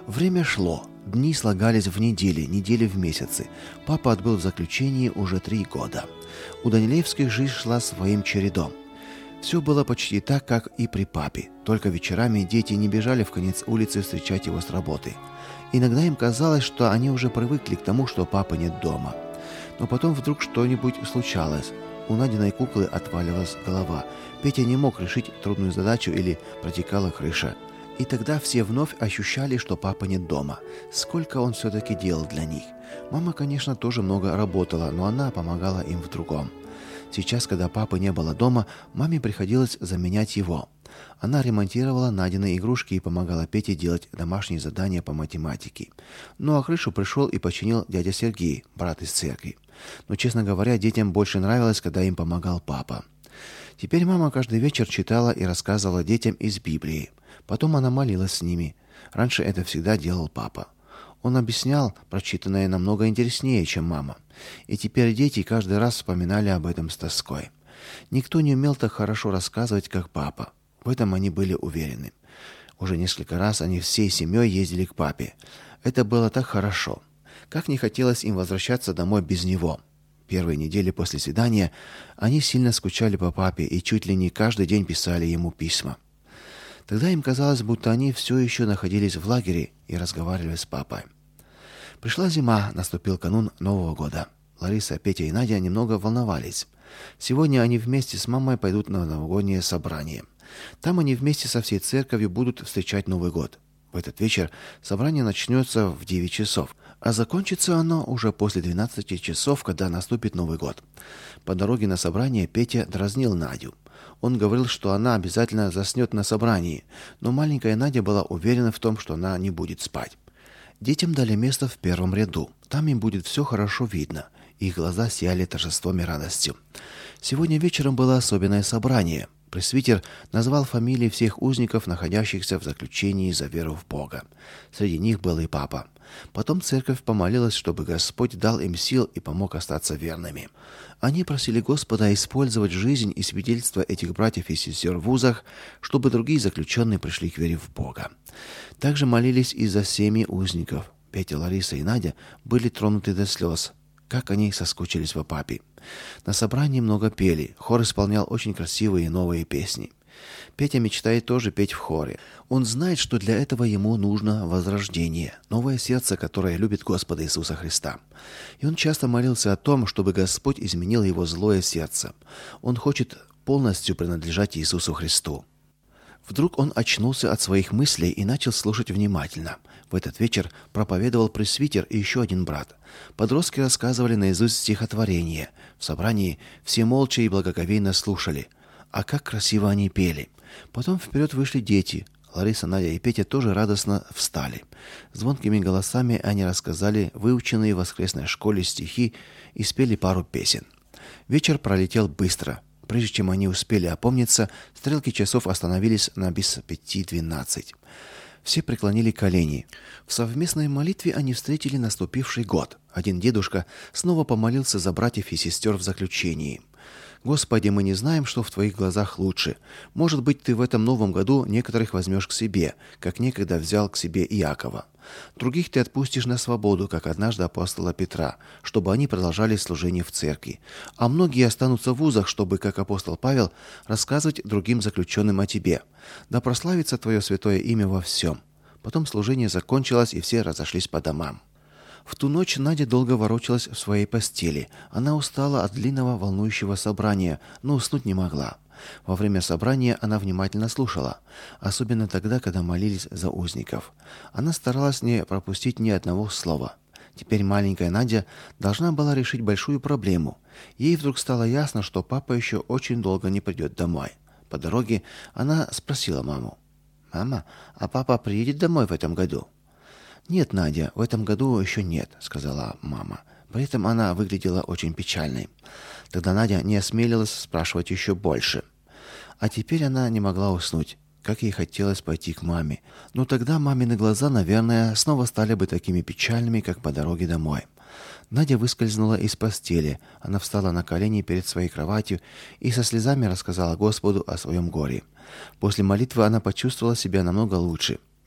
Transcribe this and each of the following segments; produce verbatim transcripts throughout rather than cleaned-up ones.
Время шло. Дни слагались в недели, недели в месяцы. Папа отбыл в заключении уже три года. У Данилевских жизнь шла своим чередом. Все было почти так, как и при папе. Только вечерами дети не бежали в конец улицы встречать его с работы. Иногда им казалось, что они уже привыкли к тому, что папы нет дома. Но потом вдруг что-нибудь случалось. У Надиной куклы отваливалась голова. Петя не мог решить трудную задачу или протекала крыша. И тогда все вновь ощущали, что папа нет дома. Сколько он все-таки делал для них. Мама, конечно, тоже много работала, но она помогала им в другом. Сейчас, когда папы не было дома, маме приходилось заменять его. Она ремонтировала Надины игрушки и помогала Пете делать домашние задания по математике. Ну а крышу пришел и починил дядя Сергей, брат из церкви. Но, честно говоря, детям больше нравилось, когда им помогал папа. Теперь мама каждый вечер читала и рассказывала детям из Библии. Потом она молилась с ними. Раньше это всегда делал папа. Он объяснял прочитанное намного интереснее, чем мама. И теперь дети каждый раз вспоминали об этом с тоской. Никто не умел так хорошо рассказывать, как папа. В этом они были уверены. Уже несколько раз они всей семьей ездили к папе. Это было так хорошо. Как не хотелось им возвращаться домой без него. Первые недели после свидания они сильно скучали по папе и чуть ли не каждый день писали ему письма. Тогда им казалось, будто они все еще находились в лагере и разговаривали с папой. Пришла зима, наступил канун Нового года. Лариса, Петя и Надя немного волновались. Сегодня они вместе с мамой пойдут на новогоднее собрание. Там они вместе со всей церковью будут встречать Новый год. В этот вечер собрание начнется в девять часов, а закончится оно уже после двенадцати часов, когда наступит Новый год. По дороге на собрание Петя дразнил Надю. Он говорил, что она обязательно заснет на собрании, но маленькая Надя была уверена в том, что она не будет спать. Детям дали место в первом ряду. Там им будет все хорошо видно. Их глаза сияли торжеством и радостью. Сегодня вечером было особенное собрание. Пресвитер назвал фамилии всех узников, находящихся в заключении за веру в Бога. Среди них был и папа. Потом церковь помолилась, чтобы Господь дал им сил и помог остаться верными. Они просили Господа использовать жизнь и свидетельство этих братьев и сестер в вузах, чтобы другие заключенные пришли к вере в Бога. Также молились и за семьи узников. Петя, Лариса и Надя были тронуты до слез. Как они соскучились по папе. На собрании много пели. Хор исполнял очень красивые новые песни. Петя мечтает тоже петь в хоре. Он знает, что для этого ему нужно возрождение, новое сердце, которое любит Господа Иисуса Христа. И он часто молился о том, чтобы Господь изменил его злое сердце. Он хочет полностью принадлежать Иисусу Христу. Вдруг он очнулся от своих мыслей и начал слушать внимательно. В этот вечер проповедовал пресвитер и еще один брат. Подростки рассказывали наизусть стихотворение. В собрании все молча и благоговейно слушали. А как красиво они пели. Потом вперед вышли дети. Лариса, Надя и Петя тоже радостно встали. Звонкими голосами они рассказали выученные в воскресной школе стихи и спели пару песен. Вечер пролетел быстро. Прежде чем они успели опомниться, стрелки часов остановились на без пяти двенадцать. Все преклонили колени. В совместной молитве они встретили наступивший год. Один дедушка снова помолился за братьев и сестер в заключении. Господи, мы не знаем, что в твоих глазах лучше. Может быть, ты в этом новом году некоторых возьмешь к себе, как некогда взял к себе Иакова. Других ты отпустишь на свободу, как однажды апостола Петра, чтобы они продолжали служение в церкви. А многие останутся в вузах, чтобы, как апостол Павел, рассказывать другим заключенным о тебе. Да прославится твое святое имя во всем. Потом служение закончилось, и все разошлись по домам. В ту ночь Надя долго ворочалась в своей постели. Она устала от длинного волнующего собрания, но уснуть не могла. Во время собрания она внимательно слушала, особенно тогда, когда молились за узников. Она старалась не пропустить ни одного слова. Теперь маленькая Надя должна была решить большую проблему. Ей вдруг стало ясно, что папа еще очень долго не придет домой. По дороге она спросила маму: «Мама, а папа приедет домой в этом году?» «Нет, Надя, в этом году еще нет», — сказала мама. При этом она выглядела очень печальной. Тогда Надя не осмелилась спрашивать еще больше. А теперь она не могла уснуть. Как ей хотелось пойти к маме. Но тогда мамины глаза, наверное, снова стали бы такими печальными, как по дороге домой. Надя выскользнула из постели. Она встала на колени перед своей кроватью и со слезами рассказала Господу о своем горе. После молитвы она почувствовала себя намного лучше.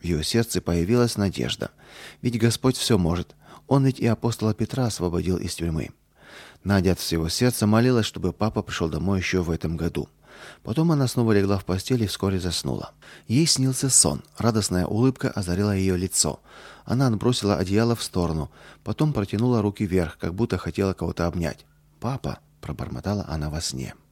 В ее сердце появилась надежда. Ведь Господь все может. Он ведь и апостола Петра освободил из тюрьмы. Надя от всего сердца молилась, чтобы папа пришел домой еще в этом году. Потом она снова легла в постель и вскоре заснула. Ей снился сон. Радостная улыбка озарила ее лицо. Она отбросила одеяло в сторону, потом протянула руки вверх, как будто хотела кого-то обнять. "Папа", пробормотала она во сне.